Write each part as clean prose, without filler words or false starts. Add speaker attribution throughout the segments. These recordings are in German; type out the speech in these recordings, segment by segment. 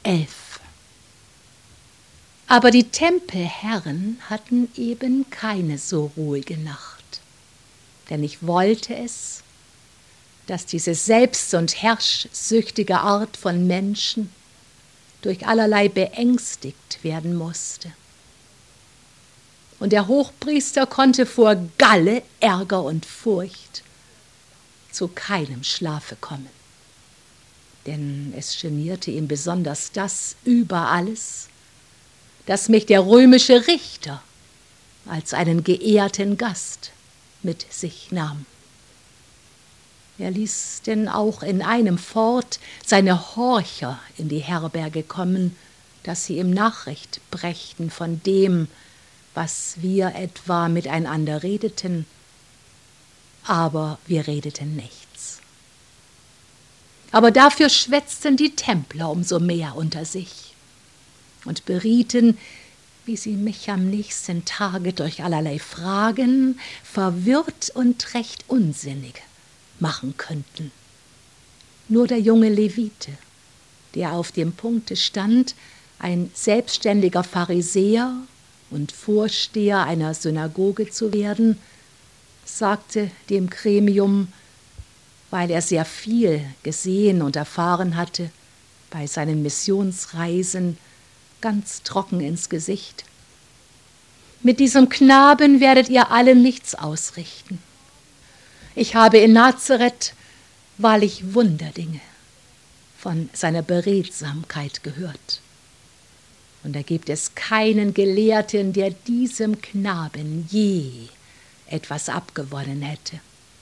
Speaker 1: 11. Aber die Tempelherren hatten eben keine so ruhige Nacht, denn ich wollte es, dass diese selbst- und herrschsüchtige Art von Menschen durch allerlei beängstigt werden musste. Und der Hochpriester konnte vor Galle, Ärger und Furcht zu keinem Schlafe kommen. Denn es genierte ihn besonders das über alles, dass mich der römische Richter als einen geehrten Gast mit sich nahm. Er ließ denn auch in einem fort seine Horcher in die Herberge kommen, dass sie ihm Nachricht brächten von dem, was wir etwa miteinander redeten, aber wir redeten nichts. Aber dafür schwätzten die Templer umso mehr unter sich und berieten, wie sie mich am nächsten Tage durch allerlei Fragen verwirrt und recht unsinnig machen könnten. Nur der junge Levite, der auf dem Punkte stand, ein selbstständiger Pharisäer und Vorsteher einer Synagoge zu werden, sagte dem Gremium, weil er sehr viel gesehen und erfahren hatte bei seinen Missionsreisen, ganz trocken ins Gesicht: Mit diesem Knaben werdet ihr alle nichts ausrichten. Ich habe in Nazareth wahrlich Wunderdinge von seiner Beredsamkeit gehört. Und da gibt es keinen Gelehrten, der diesem Knaben je etwas abgewonnen hätte.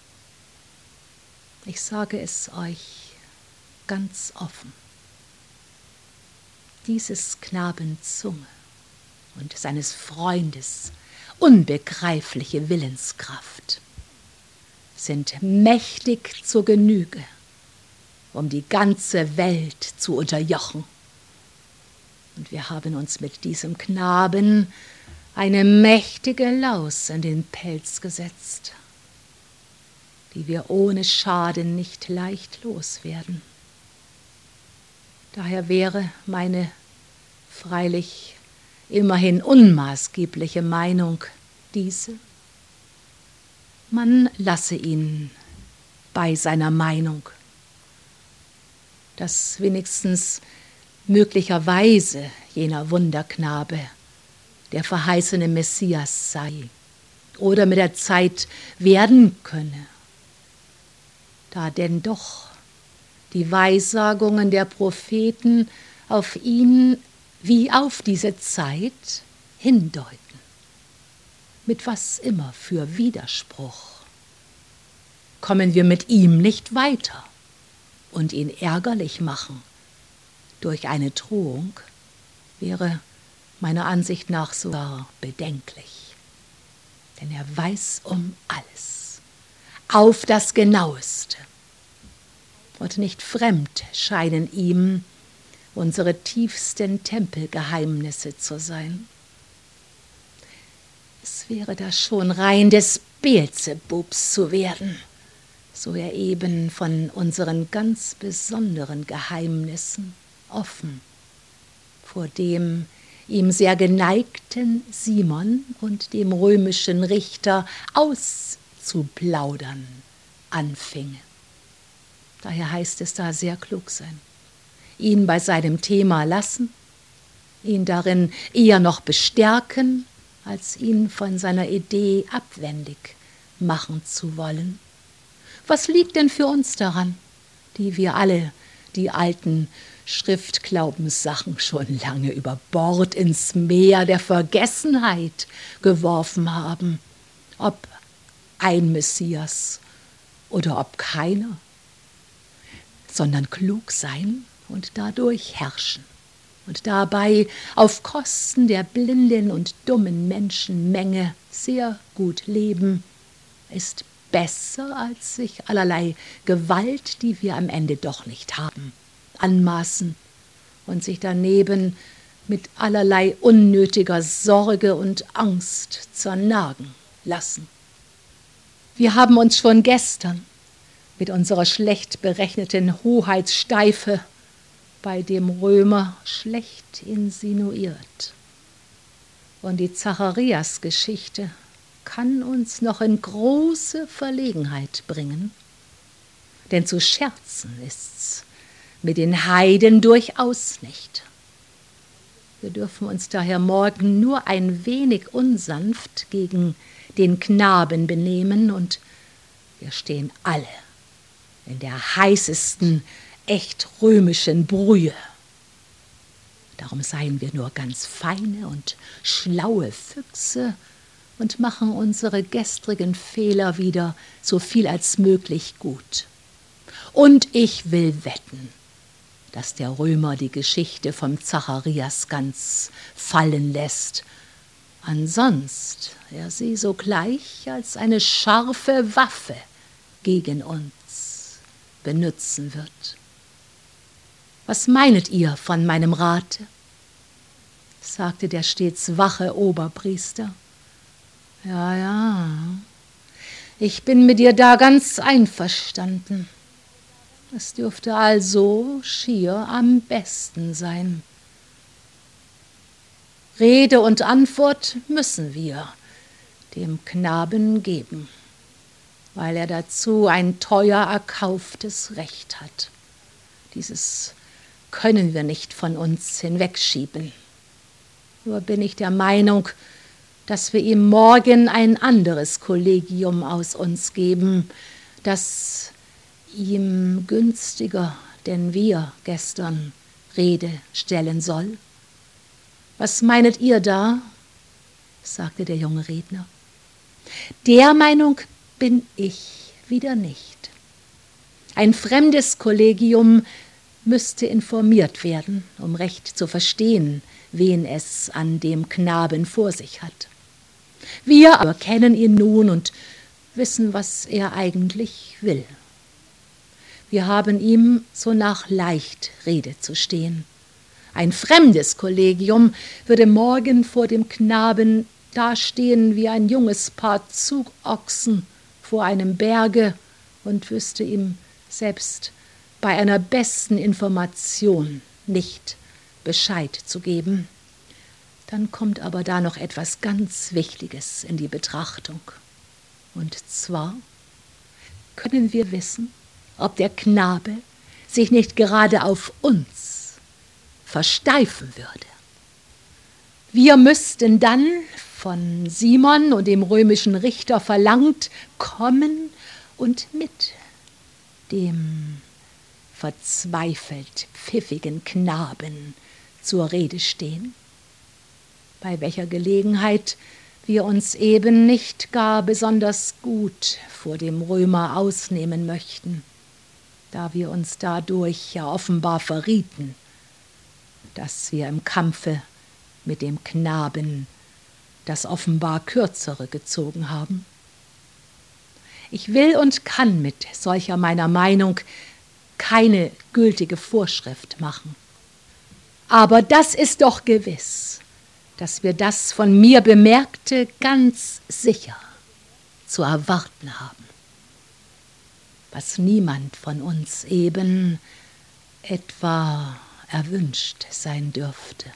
Speaker 1: Ich sage es euch ganz offen: Dieses Knaben Zunge und seines Freundes unbegreifliche Willenskraft sind mächtig zur Genüge, um die ganze Welt zu unterjochen. Und wir haben uns mit diesem Knaben eine mächtige Laus in den Pelz gesetzt, die wir ohne Schaden nicht leicht loswerden. Daher wäre meine freilich immerhin unmaßgebliche Meinung diese: Man lasse ihn bei seiner Meinung, dass wenigstens möglicherweise jener Wunderknabe der verheißene Messias sei oder mit der Zeit werden könne, da denn doch die Weissagungen der Propheten auf ihn wie auf diese Zeit hindeuten, mit was immer für Widerspruch. Kommen wir mit ihm nicht weiter und ihn ärgerlich machen durch eine Drohung, wäre meiner Ansicht nach sogar bedenklich. Denn er weiß um alles, auf das Genaueste. Und nicht fremd scheinen ihm unsere tiefsten Tempelgeheimnisse zu sein. Es wäre da schon rein des Beelzebubs zu werden, so er eben von unseren ganz besonderen Geheimnissen offen vor dem ihm sehr geneigten Simon und dem römischen Richter auszuplaudern anfinge. Daher heißt es da sehr klug sein, ihn bei seinem Thema lassen, ihn darin eher noch bestärken, als ihn von seiner Idee abwendig machen zu wollen. Was liegt denn für uns daran, die wir alle die alten Schriftglaubenssachen schon lange über Bord ins Meer der Vergessenheit geworfen haben, ob ein Messias oder ob keiner, sondern klug sein und dadurch herrschen und dabei auf Kosten der blinden und dummen Menschenmenge sehr gut leben, ist besser, als sich allerlei Gewalt, die wir am Ende doch nicht haben, anmaßen und sich daneben mit allerlei unnötiger Sorge und Angst zernagen lassen. Wir haben uns schon gestern mit unserer schlecht berechneten Hoheitssteife bei dem Römer schlecht insinuiert. Und die Zacharias-Geschichte kann uns noch in große Verlegenheit bringen, denn zu scherzen ist's mit den Heiden durchaus nicht. Wir dürfen uns daher morgen nur ein wenig unsanft gegen den Knaben benehmen, und wir stehen alle in der heißesten, echt römischen Brühe. Darum seien wir nur ganz feine und schlaue Füchse und machen unsere gestrigen Fehler wieder so viel als möglich gut. Und ich will wetten, dass der Römer die Geschichte vom Zacharias ganz fallen lässt, ansonst er sie sogleich als eine scharfe Waffe gegen uns benützen wird. Was meinet ihr von meinem Rate? Sagte der stets wache Oberpriester. Ja, ich bin mit dir da ganz einverstanden. Es dürfte also schier am besten sein. Rede und Antwort müssen wir dem Knaben geben, weil er dazu ein teuer erkauftes Recht hat. Dieses können wir nicht von uns hinwegschieben. Nur bin ich der Meinung, dass wir ihm morgen ein anderes Kollegium aus uns geben, das ihm günstiger denn wir gestern Rede stellen soll. Was meinet ihr da? Sagte der junge Redner. Der Meinung bin ich wieder nicht. Ein fremdes Kollegium müsste informiert werden, um recht zu verstehen, wen es an dem Knaben vor sich hat. Wir aber kennen ihn nun und wissen, was er eigentlich will. Wir haben ihm sonach leicht Rede zu stehen. Ein fremdes Kollegium würde morgen vor dem Knaben dastehen wie ein junges Paar Zugochsen vor einem Berge und wüsste ihm selbst bei einer besten Information nicht Bescheid zu geben. Dann kommt aber da noch etwas ganz Wichtiges in die Betrachtung. Und zwar können wir wissen, ob der Knabe sich nicht gerade auf uns versteifen würde. Wir müssten dann von Simon und dem römischen Richter verlangt kommen und mit dem verzweifelt pfiffigen Knaben zur Rede stehen, bei welcher Gelegenheit wir uns eben nicht gar besonders gut vor dem Römer ausnehmen möchten, da wir uns dadurch ja offenbar verrieten, dass wir im Kampfe mit dem Knaben das offenbar Kürzere gezogen haben. Ich will und kann mit solcher meiner Meinung keine gültige Vorschrift machen. Aber das ist doch gewiss, dass wir das von mir Bemerkte ganz sicher zu erwarten haben, was niemand von uns eben etwa erwünscht sein dürfte,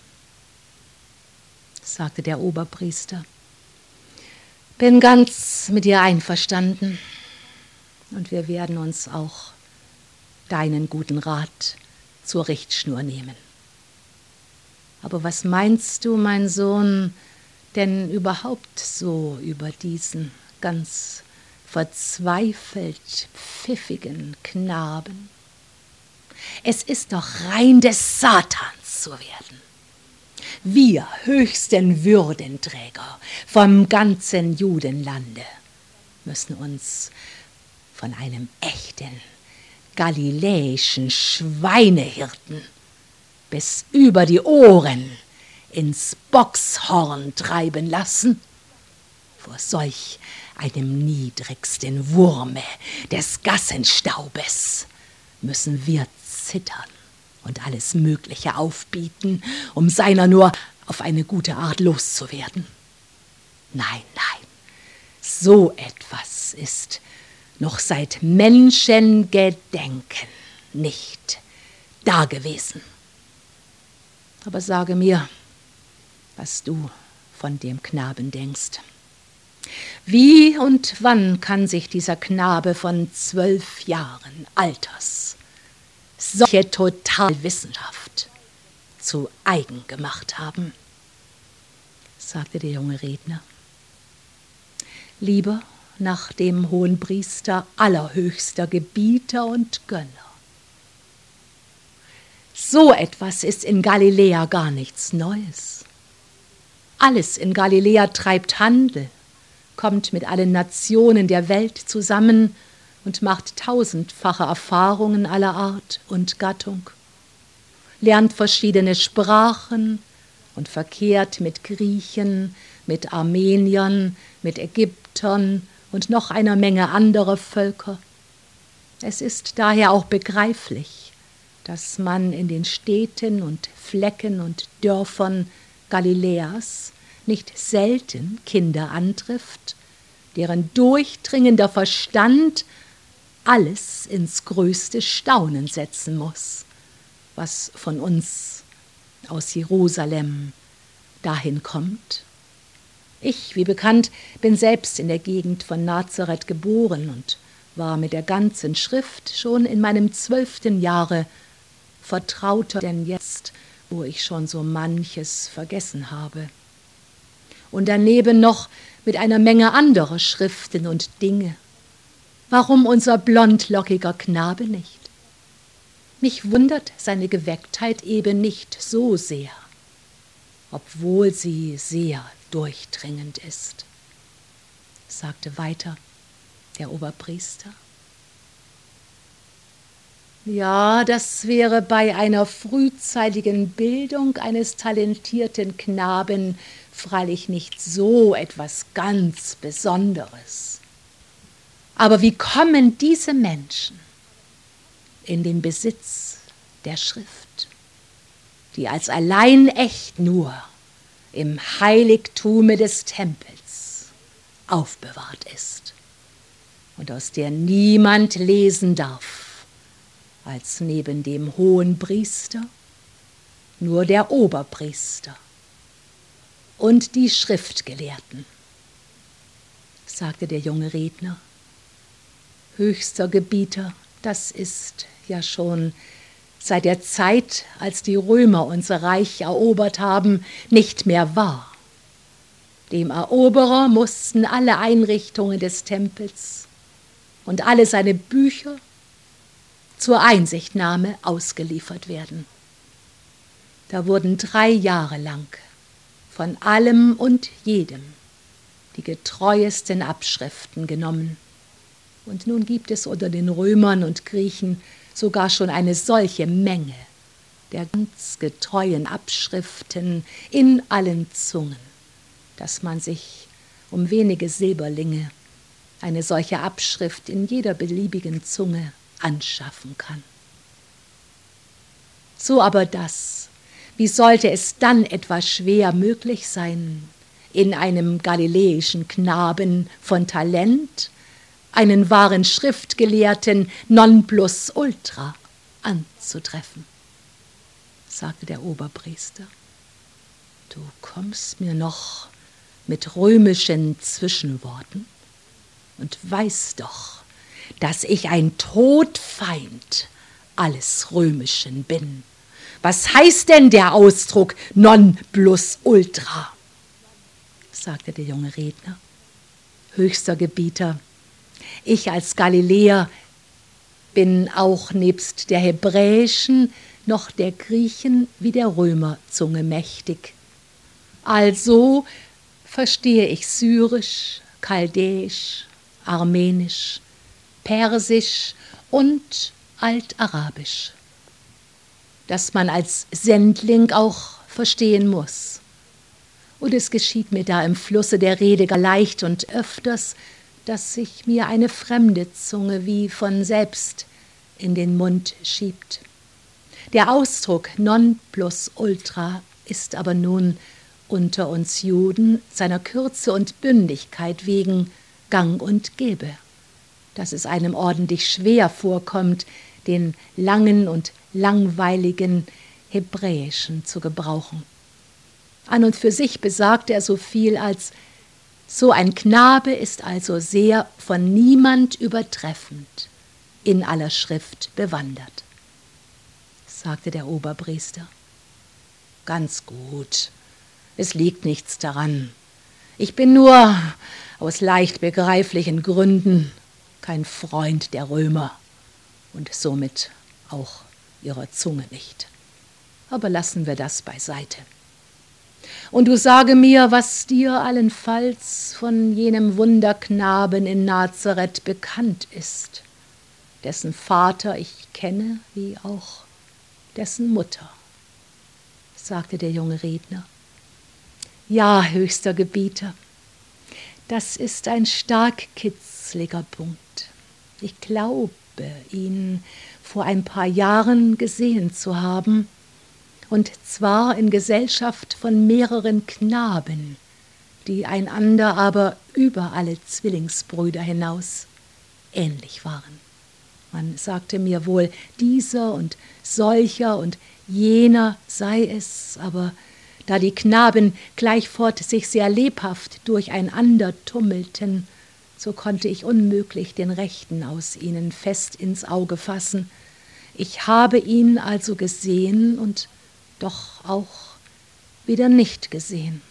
Speaker 1: sagte der Oberpriester. Bin ganz mit dir einverstanden und wir werden uns auch deinen guten Rat zur Richtschnur nehmen. Aber was meinst du, mein Sohn, denn überhaupt so über diesen ganz verzweifelt pfiffigen Knaben? Es ist doch rein des Satans zu werden. Wir höchsten Würdenträger vom ganzen Judenlande müssen uns von einem echten galiläischen Schweinehirten bis über die Ohren ins Bockshorn treiben lassen. Vor solch einem niedrigsten Wurme des Gassenstaubes müssen wir zittern und alles Mögliche aufbieten, um seiner nur auf eine gute Art loszuwerden. Nein, so etwas ist noch seit Menschengedenken nicht dagewesen. Aber sage mir, was du von dem Knaben denkst. Wie und wann kann sich dieser Knabe von 12 Jahren Alters solche Totalwissenschaft zu eigen gemacht haben? Sagte der junge Redner. Lieber nach dem Hohenpriester allerhöchster Gebieter und Gönner. So etwas ist in Galiläa gar nichts Neues. Alles in Galiläa treibt Handel, kommt mit allen Nationen der Welt zusammen und macht tausendfache Erfahrungen aller Art und Gattung, lernt verschiedene Sprachen und verkehrt mit Griechen, mit Armeniern, mit Ägyptern und noch einer Menge anderer Völker. Es ist daher auch begreiflich, dass man in den Städten und Flecken und Dörfern Galiläas nicht selten Kinder antrifft, deren durchdringender Verstand alles ins größte Staunen setzen muss, was von uns aus Jerusalem dahin kommt. Ich, wie bekannt, bin selbst in der Gegend von Nazareth geboren und war mit der ganzen Schrift schon in meinem 12. Jahre vertrauter denn jetzt, wo ich schon so manches vergessen habe. Und daneben noch mit einer Menge anderer Schriften und Dinge. Warum unser blondlockiger Knabe nicht? Mich wundert seine Gewecktheit eben nicht so sehr, obwohl sie sehr durchdringend ist, sagte weiter der Oberpriester. Ja, das wäre bei einer frühzeitigen Bildung eines talentierten Knaben freilich nicht so etwas ganz Besonderes. Aber wie kommen diese Menschen in den Besitz der Schrift, die als allein echt nur im Heiligtume des Tempels aufbewahrt ist und aus der niemand lesen darf, als neben dem Hohenpriester nur der Oberpriester und die Schriftgelehrten, sagte der junge Redner. Höchster Gebieter, das ist ja schon seit der Zeit, als die Römer unser Reich erobert haben, nicht mehr wahr. Dem Eroberer mussten alle Einrichtungen des Tempels und alle seine Bücher zur Einsichtnahme ausgeliefert werden. Da wurden 3 Jahre lang von allem und jedem die getreuesten Abschriften genommen. Und nun gibt es unter den Römern und Griechen sogar schon eine solche Menge der ganz getreuen Abschriften in allen Zungen, dass man sich um wenige Silberlinge eine solche Abschrift in jeder beliebigen Zunge anschaffen kann. So aber das, wie sollte es dann etwa schwer möglich sein, in einem galiläischen Knaben von Talent einen wahren Schriftgelehrten Nonplusultra anzutreffen, sagte der Oberpriester. Du kommst mir noch mit römischen Zwischenworten und weißt doch, dass ich ein Todfeind alles Römischen bin. Was heißt denn der Ausdruck Nonplusultra? Sagte der junge Redner. Höchster Gebieter, ich als Galiläer bin auch nebst der hebräischen noch der Griechen wie der Römerzunge mächtig. Also verstehe ich Syrisch, Chaldäisch, Armenisch, Persisch und Altarabisch, das man als Sendling auch verstehen muss. Und es geschieht mir da im Flusse der Rede gar leicht und öfters, dass sich mir eine fremde Zunge wie von selbst in den Mund schiebt. Der Ausdruck Nonplusultra ist aber nun unter uns Juden seiner Kürze und Bündigkeit wegen gang und gäbe, dass es einem ordentlich schwer vorkommt, den langen und langweiligen, Hebräischen zu gebrauchen. An und für sich besagte er so viel als: So ein Knabe ist also sehr von niemand übertreffend, in aller Schrift bewandert, sagte der Oberpriester. Ganz gut, es liegt nichts daran. Ich bin nur aus leicht begreiflichen Gründen kein Freund der Römer und somit auch ihrer Zunge nicht. Aber lassen wir das beiseite. Und du sage mir, was dir allenfalls von jenem Wunderknaben in Nazareth bekannt ist, dessen Vater ich kenne, wie auch dessen Mutter, sagte der junge Redner. Ja, höchster Gebieter, das ist ein stark kitzliger Punkt. Ich glaube, ihn vor ein paar Jahren gesehen zu haben, und zwar in Gesellschaft von mehreren Knaben, die einander aber über alle Zwillingsbrüder hinaus ähnlich waren. Man sagte mir wohl, dieser und solcher und jener sei es, aber da die Knaben gleichfort sich sehr lebhaft durcheinander tummelten, so konnte ich unmöglich den Rechten aus ihnen fest ins Auge fassen. Ich habe ihn also gesehen und doch auch wieder nicht gesehen.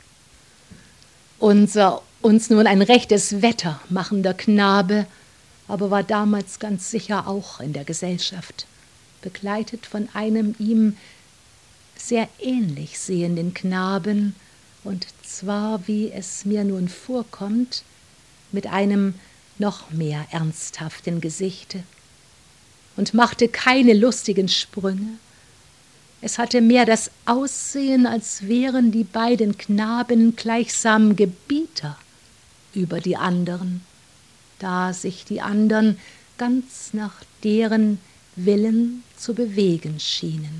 Speaker 1: Unser uns nun ein rechtes Wetter machender Knabe aber war damals ganz sicher auch in der Gesellschaft, begleitet von einem ihm sehr ähnlich sehenden Knaben, und zwar, wie es mir nun vorkommt, mit einem noch mehr ernsthaften Gesichte, und machte keine lustigen Sprünge. Es hatte mehr das Aussehen, als wären die beiden Knaben gleichsam Gebieter über die anderen, da sich die anderen ganz nach deren Willen zu bewegen schienen.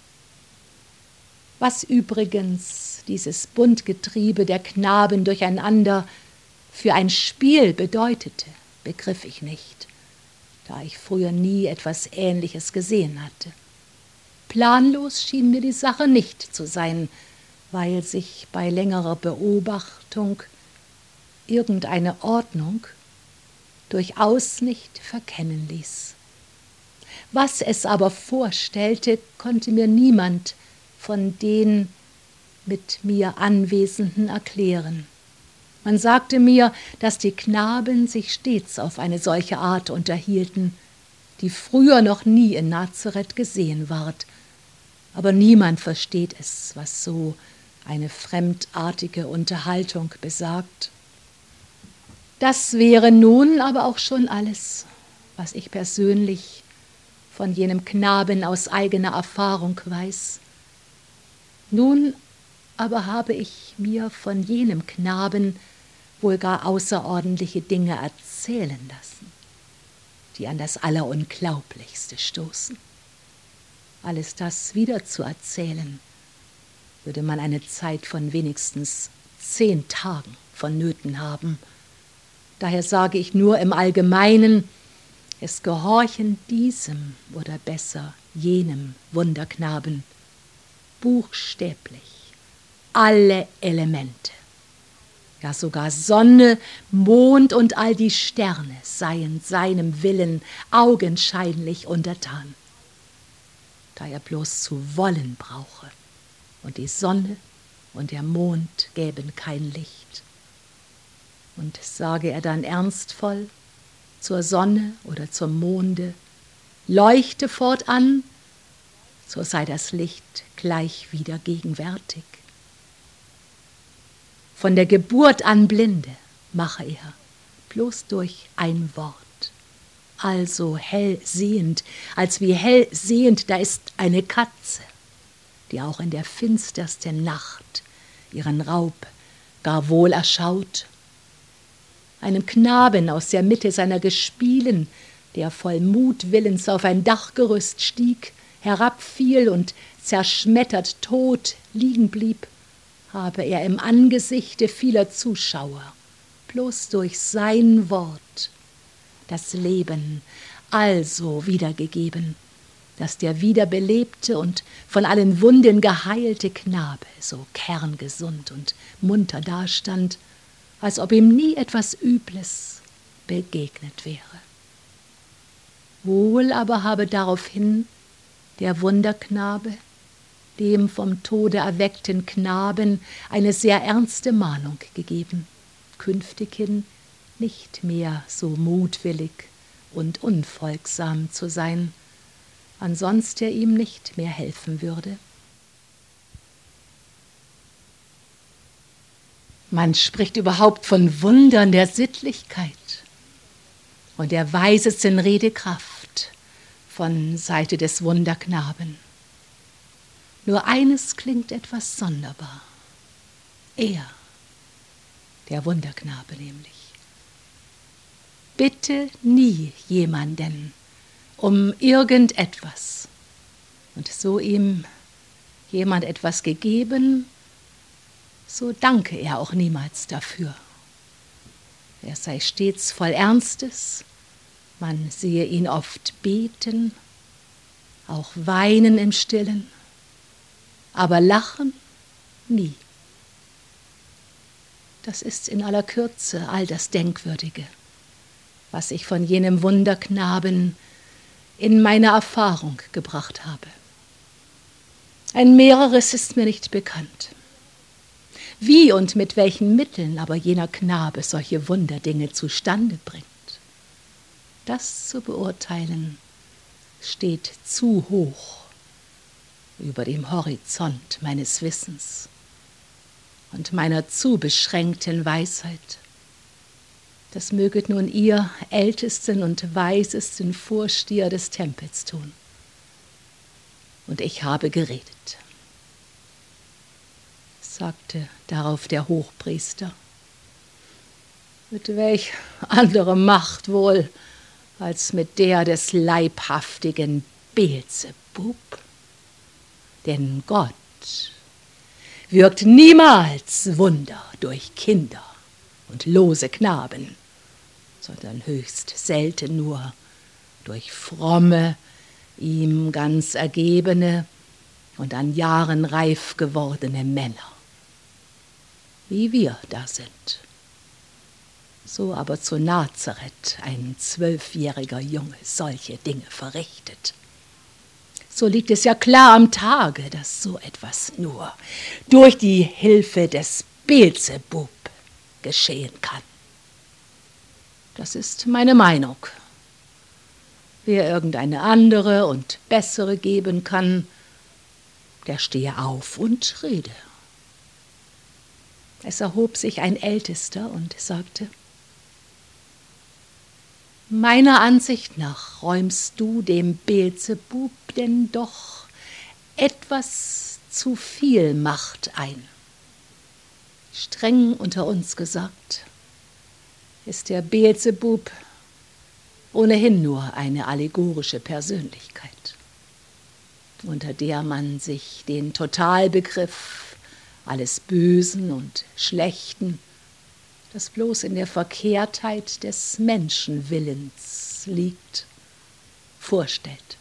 Speaker 1: Was übrigens dieses Buntgetriebe der Knaben durcheinander für ein Spiel bedeutete, begriff ich nicht, da ich früher nie etwas Ähnliches gesehen hatte. Planlos schien mir die Sache nicht zu sein, weil sich bei längerer Beobachtung irgendeine Ordnung durchaus nicht verkennen ließ. Was es aber vorstellte, konnte mir niemand von den mit mir Anwesenden erklären. Man sagte mir, dass die Knaben sich stets auf eine solche Art unterhielten, die früher noch nie in Nazareth gesehen ward. Aber niemand versteht es, was so eine fremdartige Unterhaltung besagt. Das wäre nun aber auch schon alles, was ich persönlich von jenem Knaben aus eigener Erfahrung weiß. Nun aber habe ich mir von jenem Knaben wohl gar außerordentliche Dinge erzählen lassen, die an das Allerunglaublichste stoßen. Alles das wiederzuerzählen, würde man eine Zeit von wenigstens 10 Tagen vonnöten haben. Daher sage ich nur im Allgemeinen, es gehorchen diesem oder besser jenem Wunderknaben buchstäblich alle Elemente, ja sogar Sonne, Mond und all die Sterne seien seinem Willen augenscheinlich untertan, da er bloß zu wollen brauche, und die Sonne und der Mond gäben kein Licht. Und sage er dann ernstvoll zur Sonne oder zum Monde, leuchte fortan, so sei das Licht gleich wieder gegenwärtig. Von der Geburt an blinde mache er, bloß durch ein Wort. Also hell sehend, als wie hell sehend, da ist eine Katze, die auch in der finstersten Nacht ihren Raub gar wohl erschaut. Einem Knaben aus der Mitte seiner Gespielen, der voll Mutwillens auf ein Dachgerüst stieg, herabfiel und zerschmettert tot liegen blieb, habe er im Angesichte vieler Zuschauer bloß durch sein Wort das Leben also wiedergegeben, dass der wiederbelebte und von allen Wunden geheilte Knabe so kerngesund und munter dastand, als ob ihm nie etwas Übles begegnet wäre. Wohl aber habe daraufhin der Wunderknabe dem vom Tode erweckten Knaben eine sehr ernste Mahnung gegeben, künftighin nicht mehr so mutwillig und unfolgsam zu sein, ansonst er ihm nicht mehr helfen würde. Man spricht überhaupt von Wundern der Sittlichkeit und der weisesten Redekraft von Seite des Wunderknaben. Nur eines klingt etwas sonderbar. Er, der Wunderknabe nämlich, bitte nie jemanden um irgendetwas. Und so ihm jemand etwas gegeben, so danke er auch niemals dafür. Er sei stets voll Ernstes, man sehe ihn oft beten, auch weinen im Stillen, aber lachen nie. Das ist in aller Kürze all das Denkwürdige, was ich von jenem Wunderknaben in meine Erfahrung gebracht habe. Ein mehreres ist mir nicht bekannt. Wie und mit welchen Mitteln aber jener Knabe solche Wunderdinge zustande bringt, das zu beurteilen, steht zu hoch über dem Horizont meines Wissens und meiner zu beschränkten Weisheit. Das möget nun ihr ältesten und weisesten Vorsteher des Tempels tun. Und ich habe geredet, sagte darauf der Hochpriester. Mit welch andere Macht wohl als mit der des leibhaftigen Beelzebub? Denn Gott wirkt niemals Wunder durch Kinder und lose Knaben, sondern höchst selten nur durch fromme, ihm ganz ergebene und an Jahren reif gewordene Männer, wie wir da sind. So aber zu Nazareth ein 12-jähriger Junge solche Dinge verrichtet. So liegt es ja klar am Tage, dass so etwas nur durch die Hilfe des Beelzebub geschehen kann. Das ist meine Meinung. Wer irgendeine andere und bessere geben kann, der stehe auf und rede. Es erhob sich ein Ältester und sagte: Meiner Ansicht nach räumst du dem Beelzebub denn doch etwas zu viel Macht ein. Streng unter uns gesagt, ist der Beelzebub ohnehin nur eine allegorische Persönlichkeit, unter der man sich den Totalbegriff alles Bösen und Schlechten, das bloß in der Verkehrtheit des Menschenwillens liegt, vorstellt.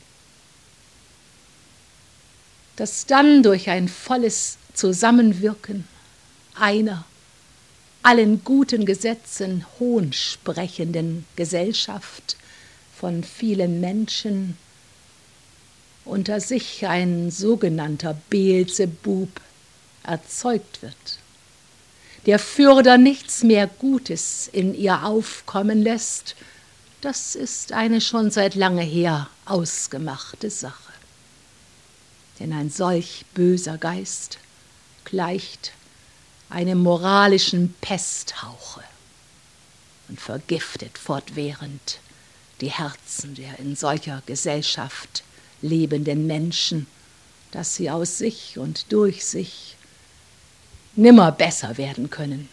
Speaker 1: Dass dann durch ein volles Zusammenwirken einer allen guten Gesetzen hohnsprechenden Gesellschaft von vielen Menschen unter sich ein sogenannter Beelzebub erzeugt wird, der fürder nichts mehr Gutes in ihr aufkommen lässt, das ist eine schon seit lange her ausgemachte Sache. Denn ein solch böser Geist gleicht einem moralischen Pesthauche und vergiftet fortwährend die Herzen der in solcher Gesellschaft lebenden Menschen, dass sie aus sich und durch sich nimmer besser werden können.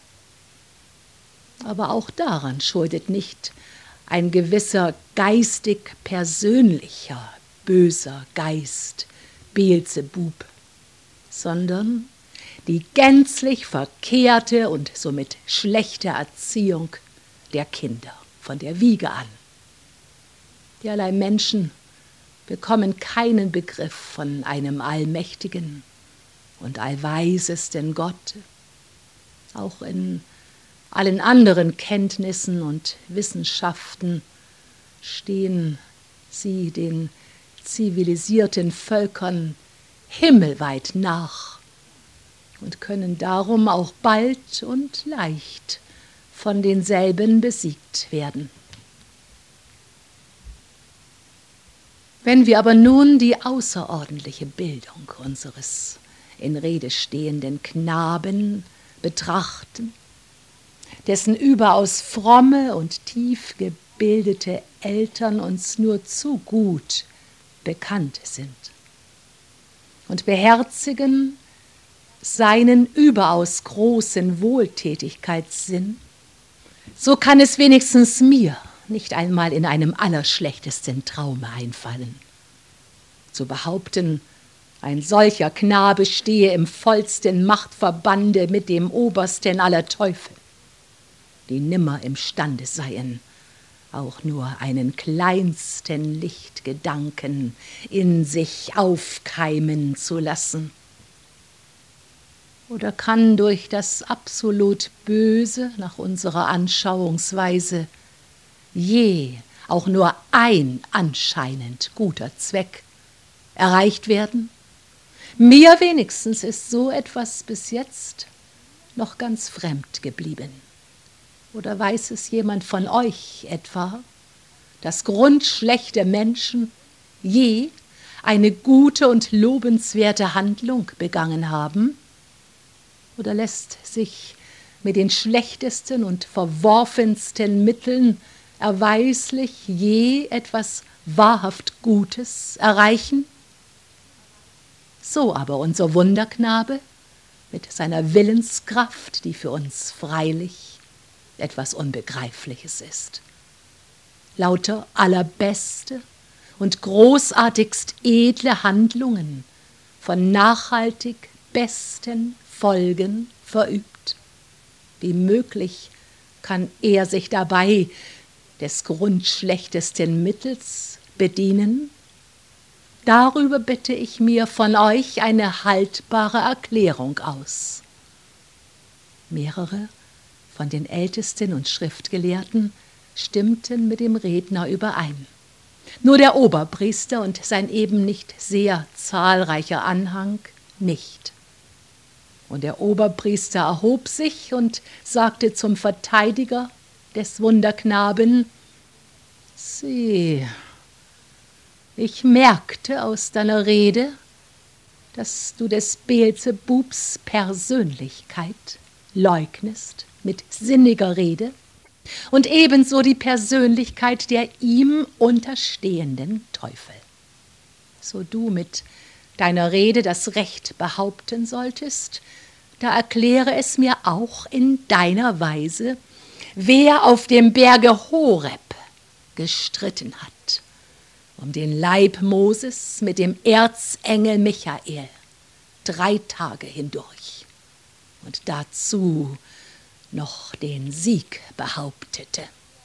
Speaker 1: Aber auch daran schuldet nicht ein gewisser geistig persönlicher böser Geist Beelzebub, sondern die gänzlich verkehrte und somit schlechte Erziehung der Kinder von der Wiege an. Derlei Menschen bekommen keinen Begriff von einem allmächtigen und allweisesten Gott. Auch in allen anderen Kenntnissen und Wissenschaften stehen sie den zivilisierten Völkern himmelweit nach und können darum auch bald und leicht von denselben besiegt werden. Wenn wir aber nun die außerordentliche Bildung unseres in Rede stehenden Knaben betrachten, dessen überaus fromme und tief gebildete Eltern uns nur zu gut bekannt sind, und beherzigen seinen überaus großen Wohltätigkeitssinn, so kann es wenigstens mir nicht einmal in einem allerschlechtesten Traume einfallen, zu behaupten, ein solcher Knabe stehe im vollsten Machtverbande mit dem Obersten aller Teufel, die nimmer imstande seien, auch nur einen kleinsten Lichtgedanken in sich aufkeimen zu lassen. Oder kann durch das absolut Böse nach unserer Anschauungsweise je auch nur ein anscheinend guter Zweck erreicht werden? Mir wenigstens ist so etwas bis jetzt noch ganz fremd geblieben. Oder weiß es jemand von euch etwa, dass grundschlechte Menschen je eine gute und lobenswerte Handlung begangen haben? Oder lässt sich mit den schlechtesten und verworfensten Mitteln erweislich je etwas wahrhaft Gutes erreichen? So aber unser Wunderknabe mit seiner Willenskraft, die für uns freilich etwas Unbegreifliches ist. Lauter allerbeste und großartigst edle Handlungen von nachhaltig besten Folgen verübt. Wie möglich kann er sich dabei des grundschlechtesten Mittels bedienen? Darüber bitte ich mir von euch eine haltbare Erklärung aus. Mehrere von den Ältesten und Schriftgelehrten stimmten mit dem Redner überein. Nur der Oberpriester und sein eben nicht sehr zahlreicher Anhang nicht. Und der Oberpriester erhob sich und sagte zum Verteidiger des Wunderknaben: Sieh, ich merkte aus deiner Rede, dass du des Beelzebubs Persönlichkeit leugnest mit sinniger Rede und ebenso die Persönlichkeit der ihm unterstehenden Teufel. So du mit deiner Rede das Recht behaupten solltest, da erkläre es mir auch in deiner Weise, wer auf dem Berge Horeb gestritten hat, um den Leib Moses mit dem Erzengel Michael 3 Tage hindurch und dazu noch den Sieg behauptete.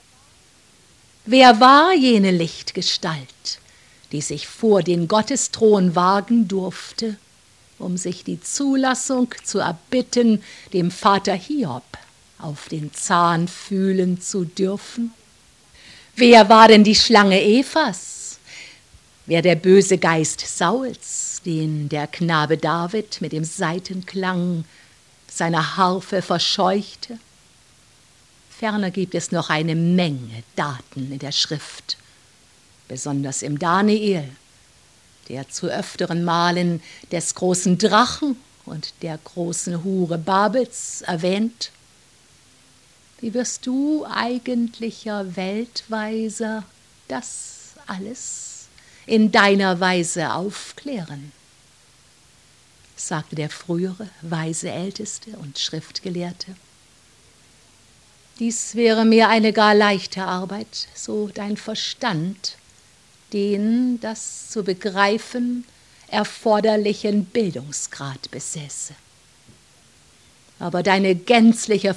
Speaker 1: Wer war jene Lichtgestalt, die sich vor den Gottesthron wagen durfte, um sich die Zulassung zu erbitten, dem Vater Hiob auf den Zahn fühlen zu dürfen? Wer war denn die Schlange Evas? Wer der böse Geist Sauls, den der Knabe David mit dem Saitenklang seiner Harfe verscheuchte? Ferner gibt es noch eine Menge Daten in der Schrift, besonders im Daniel, der zu öfteren Malen des großen Drachen und der großen Hure Babels erwähnt. Wie wirst du, eigentlicher Weltweiser, das alles in deiner Weise aufklären? Sagte der frühere, weise Älteste und Schriftgelehrte. Dies wäre mir eine gar leichte Arbeit, so dein Verstand den das zu begreifen erforderlichen Bildungsgrad besäße. Aber deine gänzliche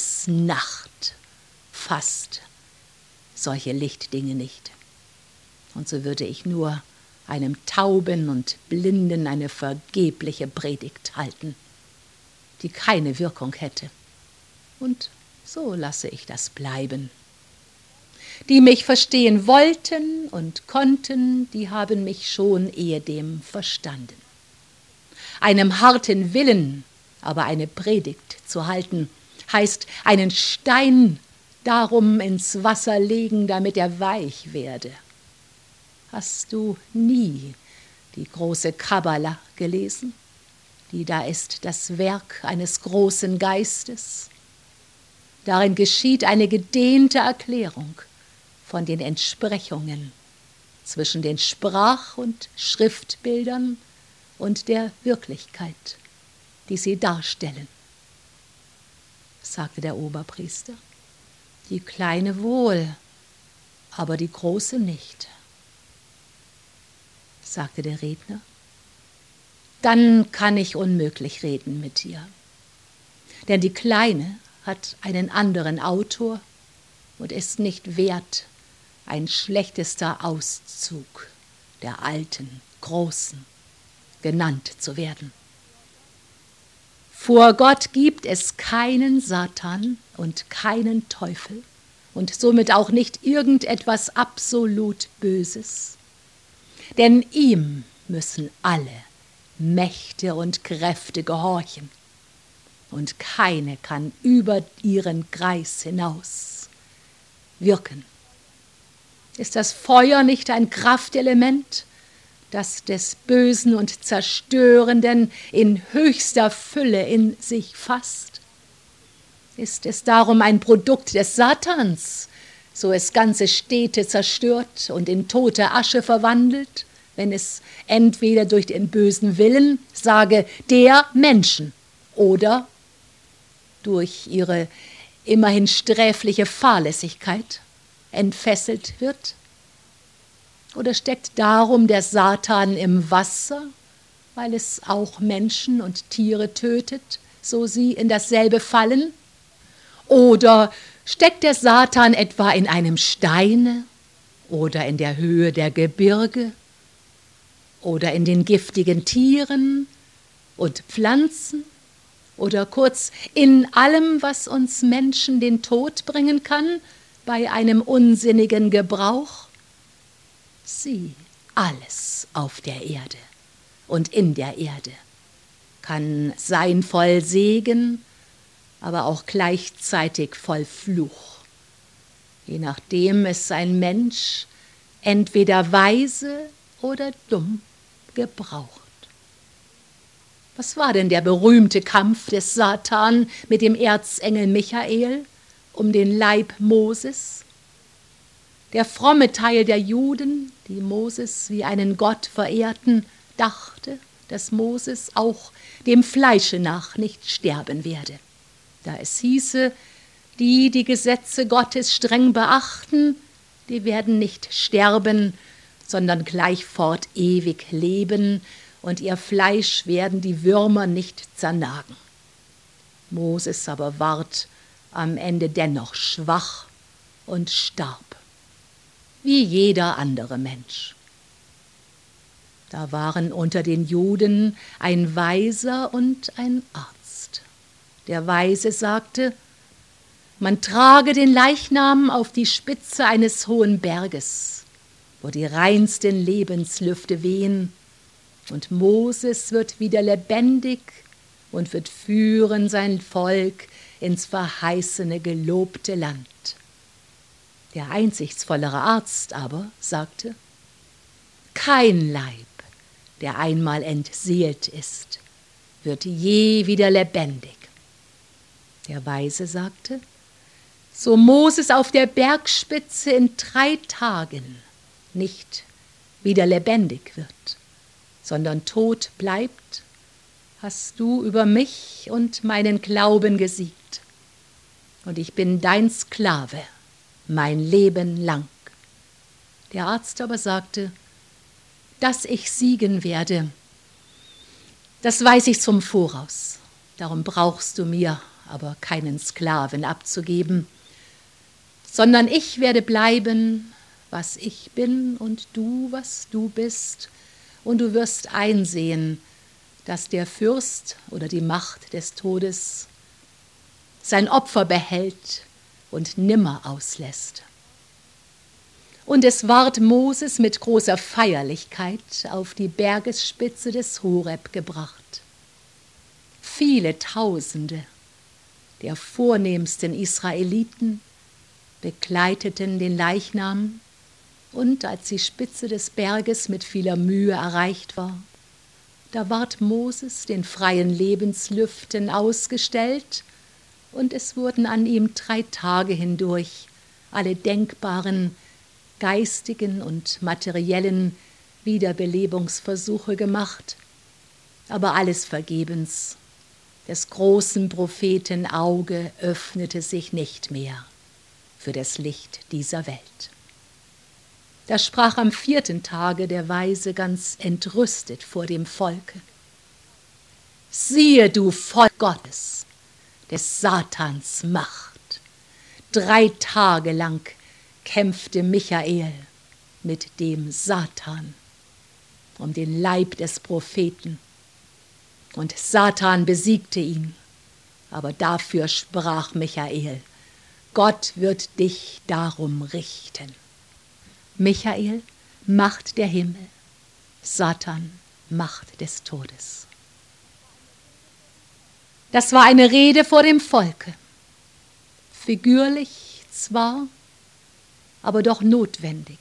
Speaker 1: Verstandesnacht fasst solche Lichtdinge nicht. Und so würde ich nur einem Tauben und Blinden eine vergebliche Predigt halten, die keine Wirkung hätte. Und so lasse ich das bleiben. Die mich verstehen wollten und konnten, die haben mich schon ehedem verstanden. Einem harten Willen aber eine Predigt zu halten, heißt einen Stein darum ins Wasser legen, damit er weich werde. Hast du nie die große Kabbala gelesen? Da ist das Werk eines großen Geistes. Darin geschieht eine gedehnte Erklärung von den Entsprechungen zwischen den Sprach- und Schriftbildern und der Wirklichkeit, die sie darstellen. Sagte der Oberpriester, die kleine wohl, aber die große nicht. Sagte der Redner, dann kann ich unmöglich reden mit dir, denn die kleine hat einen anderen Autor und ist nicht wert, ein schlechtester Auszug der alten, großen, genannt zu werden. Vor Gott gibt es keinen Satan und keinen Teufel und somit auch nicht irgendetwas absolut Böses, denn ihm müssen alle Mächte und Kräfte gehorchen und keine kann über ihren Kreis hinaus wirken. Ist das Feuer nicht ein Kraftelement, das des Bösen und Zerstörenden in höchster Fülle in sich fasst? Ist es darum ein Produkt des Satans, so es ganze Städte zerstört und in tote Asche verwandelt, wenn es entweder durch den bösen Willen, sage der Menschen, oder durch ihre immerhin sträfliche Fahrlässigkeit entfesselt wird? Oder steckt darum der Satan im Wasser, weil es auch Menschen und Tiere tötet, so sie in dasselbe fallen? Oder steckt der Satan etwa in einem Steine oder in der Höhe der Gebirge oder in den giftigen Tieren und Pflanzen oder kurz in allem, was uns Menschen den Tod bringen kann, bei einem unsinnigen Gebrauch? Sieh, alles auf der Erde und in der Erde kann sein voll Segen, aber auch gleichzeitig voll Fluch, je nachdem es ein Mensch entweder weise oder dumm gebraucht. Was war denn der berühmte Kampf des Satan mit dem Erzengel Michael um den Leib Moses? Der fromme Teil der Juden, die Moses wie einen Gott verehrten, dachte, dass Moses auch dem Fleische nach nicht sterben werde. Da es hieße, die Gesetze Gottes streng beachten, die werden nicht sterben, sondern gleichfort ewig leben, und ihr Fleisch werden die Würmer nicht zernagen. Moses aber ward am Ende dennoch schwach und starb, wie jeder andere Mensch. Da waren unter den Juden ein Weiser und ein Arzt. Der Weise sagte, man trage den Leichnam auf die Spitze eines hohen Berges, wo die reinsten Lebenslüfte wehen, und Moses wird wieder lebendig und wird führen sein Volk ins verheißene, gelobte Land. Der einsichtsvollere Arzt aber sagte, kein Leib, der einmal entseelt ist, wird je wieder lebendig. Der Weise sagte, so Moses auf der Bergspitze in 3 Tagen nicht wieder lebendig wird, sondern tot bleibt, hast du über mich und meinen Glauben gesiegt. Und ich bin dein Sklave, mein Leben lang. Der Arzt aber sagte, dass ich siegen werde, das weiß ich zum Voraus. Darum brauchst du mir aber keinen Sklaven abzugeben, sondern ich werde bleiben, was ich bin und du, was du bist, und du wirst einsehen, dass der Fürst oder die Macht des Todes sein Opfer behält und nimmer auslässt. Und es ward Moses mit großer Feierlichkeit auf die Bergesspitze des Horeb gebracht. Viele Tausende der vornehmsten Israeliten begleiteten den Leichnam, und als die Spitze des Berges mit vieler Mühe erreicht war, da ward Moses den freien Lebenslüften ausgestellt, und es wurden an ihm 3 Tage hindurch alle denkbaren geistigen und materiellen Wiederbelebungsversuche gemacht, aber alles vergebens. Des großen Propheten Auge öffnete sich nicht mehr für das Licht dieser Welt. Da sprach am 4. Tage der Weise ganz entrüstet vor dem Volke: Siehe, du Volk Gottes, des Satans Macht! 3 Tage lang kämpfte Michael mit dem Satan um den Leib des Propheten. Und Satan besiegte ihn. Aber dafür sprach Michael: Gott wird dich darum richten. Michael, Macht der Himmel, Satan, Macht des Todes. Das war eine Rede vor dem Volke. Figürlich zwar, aber doch notwendig.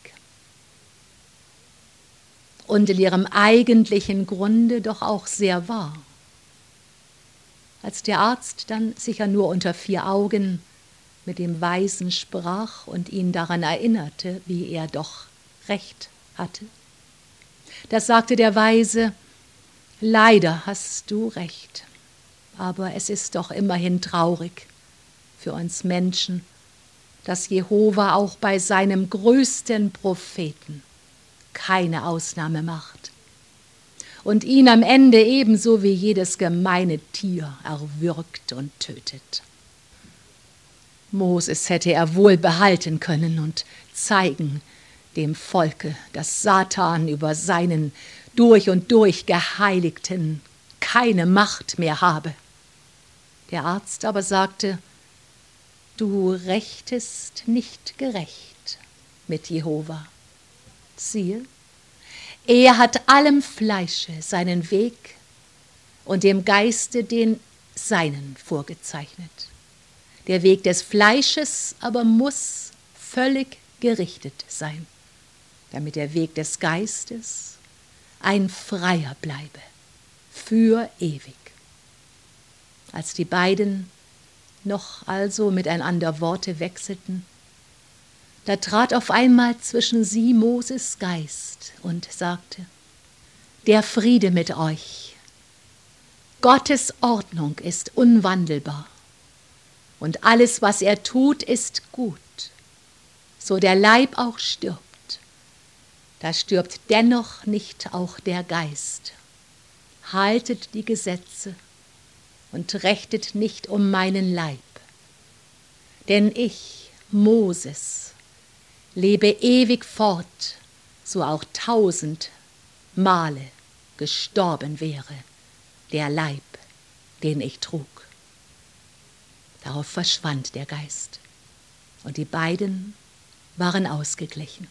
Speaker 1: Und in ihrem eigentlichen Grunde doch auch sehr wahr. Als der Arzt dann sicher nur unter 4 Augen mit dem Weisen sprach und ihn daran erinnerte, wie er doch recht hatte, da sagte der Weise: Leider hast du recht, aber es ist doch immerhin traurig für uns Menschen, dass Jehova auch bei seinem größten Propheten keine Ausnahme macht und ihn am Ende ebenso wie jedes gemeine Tier erwürgt und tötet. Moses hätte er wohl behalten können und zeigen dem Volke, dass Satan über seinen durch und durch Geheiligten keine Macht mehr habe. Der Arzt aber sagte: Du rechtest nicht gerecht mit Jehova. Siehe, er hat allem Fleische seinen Weg und dem Geiste den seinen vorgezeichnet. Der Weg des Fleisches aber muss völlig gerichtet sein, damit der Weg des Geistes ein freier bleibe, für ewig. Als die beiden noch also miteinander Worte wechselten, da trat auf einmal zwischen sie Moses Geist und sagte: Der Friede mit euch. Gottes Ordnung ist unwandelbar und alles, was er tut, ist gut. So der Leib auch stirbt, da stirbt dennoch nicht auch der Geist. Haltet die Gesetze und rechtet nicht um meinen Leib. Denn ich, Moses, lebe ewig fort, so auch 1000 Male gestorben wäre der Leib, den ich trug. Darauf verschwand der Geist, und die beiden waren ausgeglichen.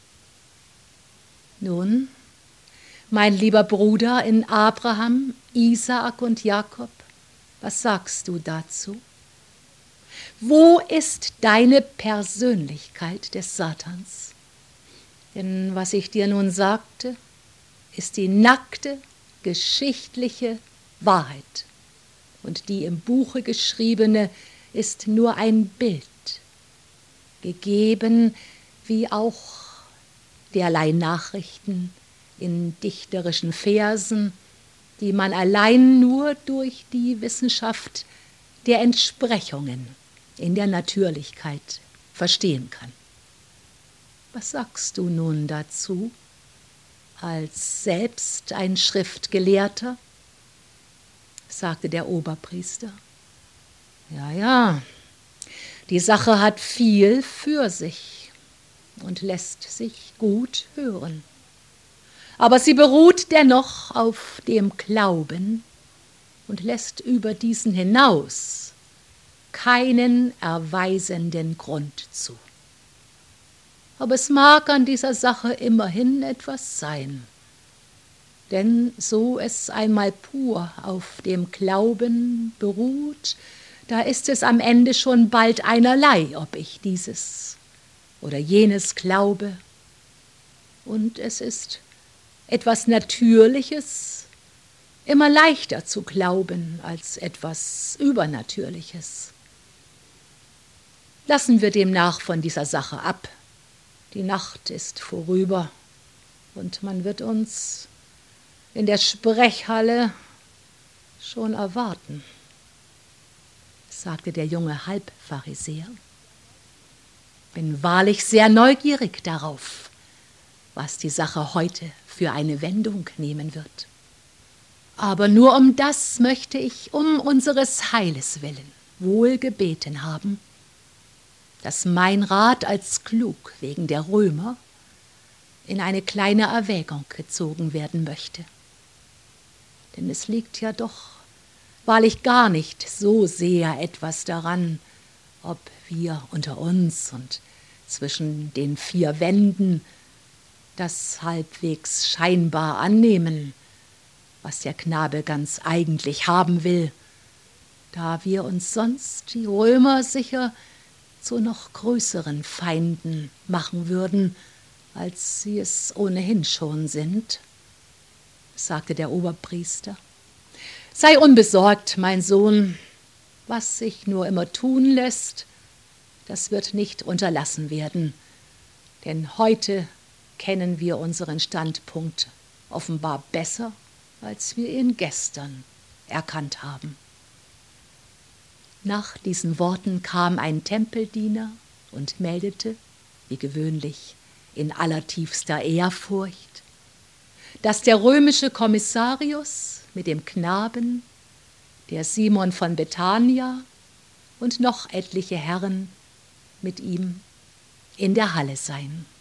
Speaker 1: Nun, mein lieber Bruder in Abraham, Isaak und Jakob, was sagst du dazu? Wo ist deine Persönlichkeit des Satans? Denn was ich dir nun sagte, ist die nackte, geschichtliche Wahrheit. Und die im Buche geschriebene ist nur ein Bild, gegeben wie auch derlei Nachrichten in dichterischen Versen, die man allein nur durch die Wissenschaft der Entsprechungen in der Natürlichkeit verstehen kann. Was sagst du nun dazu, als selbst ein Schriftgelehrter? Sagte der Oberpriester. Ja, die Sache hat viel für sich. und lässt sich gut hören. Aber sie beruht dennoch auf dem Glauben und lässt über diesen hinaus keinen erweisenden Grund zu. Aber es mag an dieser Sache immerhin etwas sein, denn so es einmal pur auf dem Glauben beruht, da ist es am Ende schon bald einerlei, ob ich dieses oder jenes glaube. Und es ist etwas Natürliches, immer leichter zu glauben als etwas Übernatürliches. Lassen wir demnach von dieser Sache ab. Die Nacht ist vorüber und man wird uns in der Sprechhalle schon erwarten, sagte der junge Halbpharisäer. Bin wahrlich sehr neugierig darauf, was die Sache heute für eine Wendung nehmen wird. Aber nur um das möchte ich um unseres Heiles willen wohl gebeten haben, dass mein Rat als klug wegen der Römer in eine kleine Erwägung gezogen werden möchte. Denn es liegt ja doch wahrlich gar nicht so sehr etwas daran, ob wir unter uns und zwischen den vier Wänden das halbwegs scheinbar annehmen, was der Knabe ganz eigentlich haben will, da wir uns sonst die Römer sicher zu noch größeren Feinden machen würden, als sie es ohnehin schon sind, sagte der Oberpriester. Sei unbesorgt, mein Sohn, was sich nur immer tun lässt, das wird nicht unterlassen werden, denn heute kennen wir unseren Standpunkt offenbar besser, als wir ihn gestern erkannt haben. Nach diesen Worten kam ein Tempeldiener und meldete, wie gewöhnlich in allertiefster Ehrfurcht, dass der römische Kommissarius mit dem Knaben, der Simon von Bethania und noch etliche Herren mit ihm in der Halle seien.